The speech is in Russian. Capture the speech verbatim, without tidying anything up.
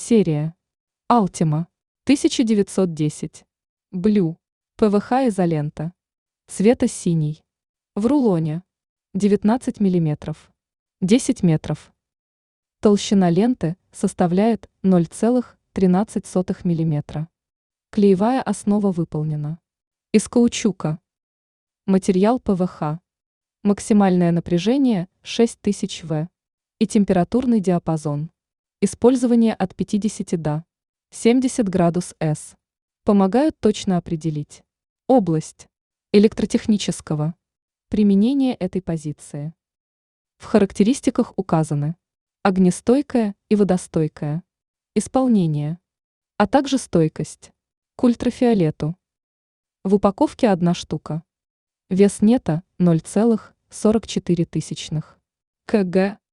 Серия Altima тысяча девятьсот десять. Блю. ПВХ-изолента. Цвета синий. В рулоне. девятнадцать миллиметров. десять метров. Толщина ленты составляет ноль целых тринадцать сотых миллиметра. Клеевая основа выполнена из каучука. Материал ПВХ. Максимальное напряжение шесть тысяч вольт и температурный диапазон. Использование от пятидесяти до семидесяти градусов С. Помогают точно определить область электротехнического применения этой позиции. В характеристиках указаны огнестойкая и водостойкая исполнение, а также стойкость к ультрафиолету. В упаковке одна штука. Вес нета ноль целых сорок четыре тысячных кг.